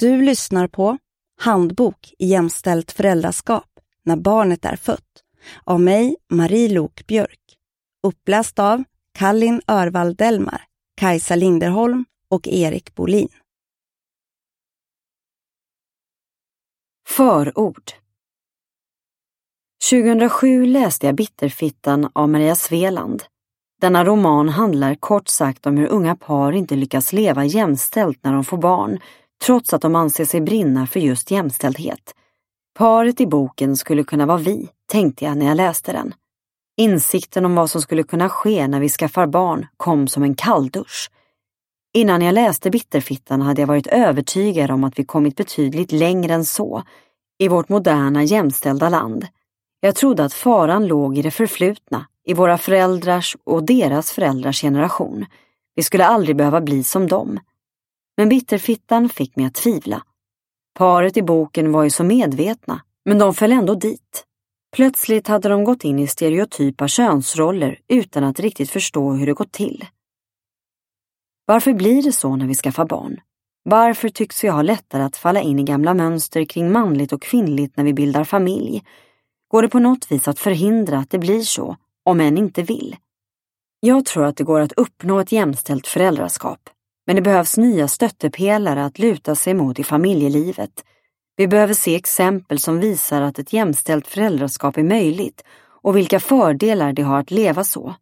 Du lyssnar på Handbok i jämställt föräldraskap när barnet är fött av mig, Marie Lok Björk. Uppläst av Kallin Örvald Delmar, Kajsa Linderholm och Erik Bolin. Förord. 2007 läste jag Bitterfittan av Maria Sveland. Denna roman handlar kort sagt om hur unga par inte lyckas leva jämställt när de får barn, trots att de anser sig brinna för just jämställdhet. Paret i boken skulle kunna vara vi, tänkte jag när jag läste den. Insikten om vad som skulle kunna ske när vi skaffar barn kom som en kalldusch. Innan jag läste Bitterfittan hade jag varit övertygad om att vi kommit betydligt längre än så i vårt moderna jämställda land. Jag trodde att faran låg i det förflutna, i våra föräldrars och deras föräldrars generation. Vi skulle aldrig behöva bli som dem. Men Bitterfittan fick mig att tvivla. Paret i boken var ju så medvetna, men de föll ändå dit. Plötsligt hade de gått in i stereotypa könsroller utan att riktigt förstå hur det gått till. Varför blir det så när vi skaffar barn? Varför tycks vi ha lättare att falla in i gamla mönster kring manligt och kvinnligt när vi bildar familj? Går det på något vis att förhindra att det blir så, om än inte vill? Jag tror att det går att uppnå ett jämställt föräldraskap, men det behövs nya stöttepelare att luta sig mot i familjelivet. Vi behöver se exempel som visar att ett jämställt föräldraskap är möjligt och vilka fördelar det har att leva så.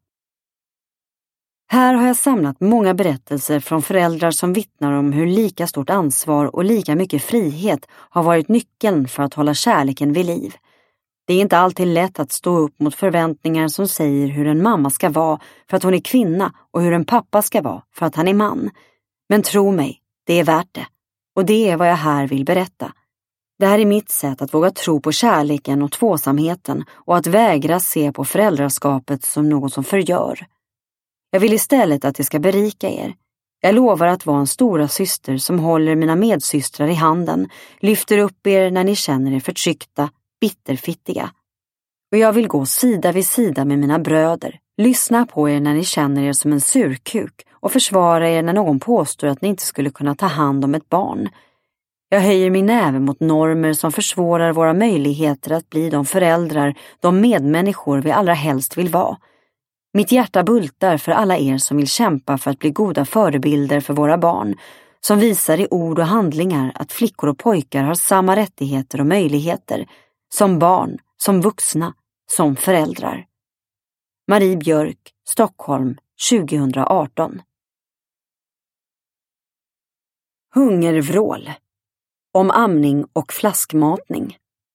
Här har jag samlat många berättelser från föräldrar som vittnar om hur lika stort ansvar och lika mycket frihet har varit nyckeln för att hålla kärleken vid liv. Det är inte alltid lätt att stå upp mot förväntningar som säger hur en mamma ska vara för att hon är kvinna och hur en pappa ska vara för att han är man. Men tro mig, det är värt det. Och det är vad jag här vill berätta. Det här är mitt sätt att våga tro på kärleken och tvåsamheten och att vägra se på föräldraskapet som något som förgör. Jag vill istället att det ska berika er. Jag lovar att vara en stora syster som håller mina medsystrar i handen, lyfter upp er när ni känner er förtryckta, bitterfittiga. Och jag vill gå sida vid sida med mina bröder, lyssna på er när ni känner er som en surkuk och försvara er när någon påstår att ni inte skulle kunna ta hand om ett barn. Jag höjer min näve mot normer som försvårar våra möjligheter att bli de föräldrar, de medmänniskor vi allra helst vill vara. Mitt hjärta bultar för alla er som vill kämpa för att bli goda förebilder för våra barn, som visar i ord och handlingar att flickor och pojkar har samma rättigheter och möjligheter, som barn, som vuxna, som föräldrar. Marie Björk, Stockholm, 2018. Hungervrål. Om amning och flaskmatning.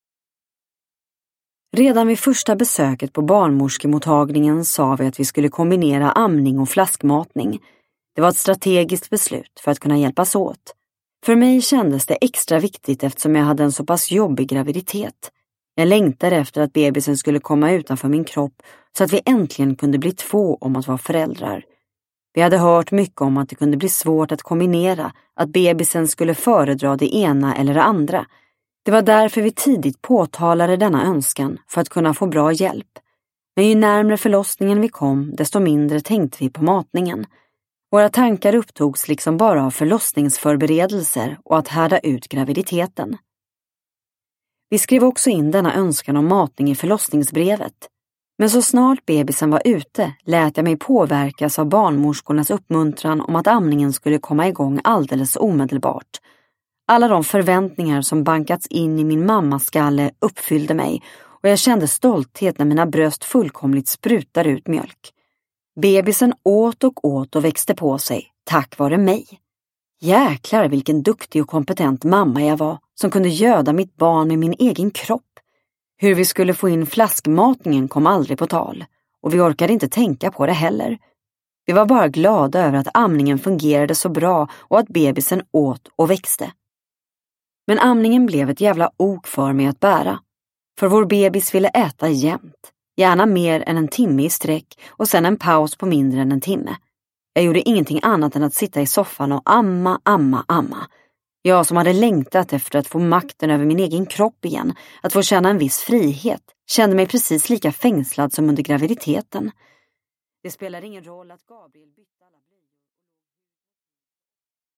Redan vid första besöket på barnmorskemottagningen sa vi att vi skulle kombinera amning och flaskmatning. Det var ett strategiskt beslut för att kunna hjälpas åt. För mig kändes det extra viktigt eftersom jag hade en så pass jobbig graviditet. Jag längtade efter att bebisen skulle komma utanför min kropp så att vi äntligen kunde bli två om att vara föräldrar. Vi hade hört mycket om att det kunde bli svårt att kombinera, att bebisen skulle föredra det ena eller det andra. Det var därför vi tidigt påtalade denna önskan för att kunna få bra hjälp. Men ju närmare förlossningen vi kom, desto mindre tänkte vi på matningen. Våra tankar upptogs liksom bara av förlossningsförberedelser och att härda ut graviditeten. Vi skrev också in denna önskan om matning i förlossningsbrevet. Men så snart bebisen var ute lät jag mig påverkas av barnmorskornas uppmuntran om att amningen skulle komma igång alldeles omedelbart. Alla de förväntningar som bankats in i min mammaskalle uppfyllde mig och jag kände stolthet när mina bröst fullkomligt sprutade ut mjölk. Bebisen åt och växte på sig, tack vare mig. Jäklar vilken duktig och kompetent mamma jag var som kunde göda mitt barn med min egen kropp. Hur vi skulle få in flaskmatningen kom aldrig på tal och vi orkade inte tänka på det heller. Vi var bara glada över att amningen fungerade så bra och att bebisen åt och växte. Men amningen blev ett jävla ok för mig att bära. För vår bebis ville äta jämt. Gärna mer än en timme i sträck och sen en paus på mindre än en timme. Jag gjorde ingenting annat än att sitta i soffan och amma. Jag som hade längtat efter att få makten över min egen kropp igen, att få känna en viss frihet, kände mig precis lika fängslad som under graviditeten. Det spelar ingen roll att Gabriel bytte alla